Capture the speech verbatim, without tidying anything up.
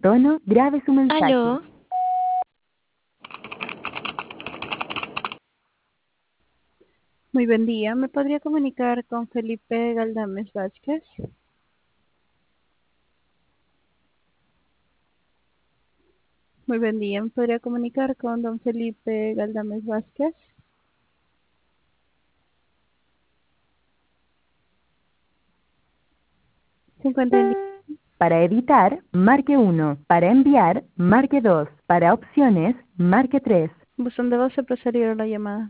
tono, grabe su mensaje. Aló. Muy buen día. ¿Me podría comunicar con Felipe Galdames Vázquez? Muy buen día. ¿Me podría comunicar con don Felipe Galdames Vázquez? Se encuentra en... Para editar, marque uno. Para enviar, marque dos. Para opciones, marque tres. Buzón de voz se procedió la llamada.